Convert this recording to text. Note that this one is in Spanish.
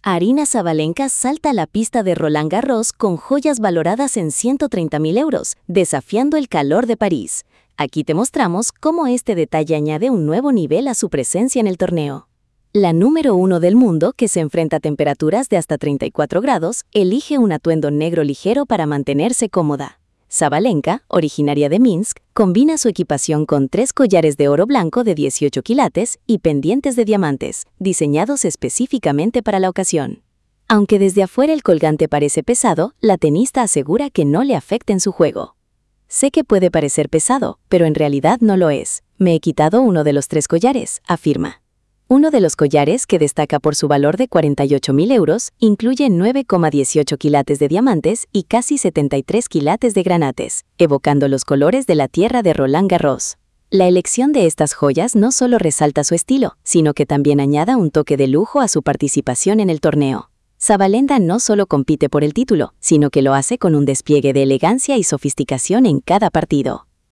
Aryna Sabalenka salta a la pista de Roland Garros con joyas valoradas en 130.000 euros, desafiando el calor de París. Aquí te mostramos cómo este detalle añade un nuevo nivel a su presencia en el torneo. La número 1 del mundo, que se enfrenta a temperaturas de hasta 34 grados, elige un atuendo negro ligero para mantenerse cómoda. Sabalenka, originaria de Minsk, combina su equipación con 3 collares de oro blanco de 18 quilates y pendientes de diamantes, diseñados específicamente para la ocasión. Aunque desde afuera el colgante parece pesado, la tenista asegura que no le afecta en su juego. Sé que puede parecer pesado, pero en realidad no lo es. Me he quitado uno de los 3 collares, afirma. Uno de los collares, que destaca por su valor de 48.000 euros, incluye 9,18 quilates de diamantes y casi 73 quilates de granates, evocando los colores de la tierra de Roland Garros. La elección de estas joyas no solo resalta su estilo, sino que también añade un toque de lujo a su participación en el torneo. Sabalenka no solo compite por el título, sino que lo hace con un despliegue de elegancia y sofisticación en cada partido.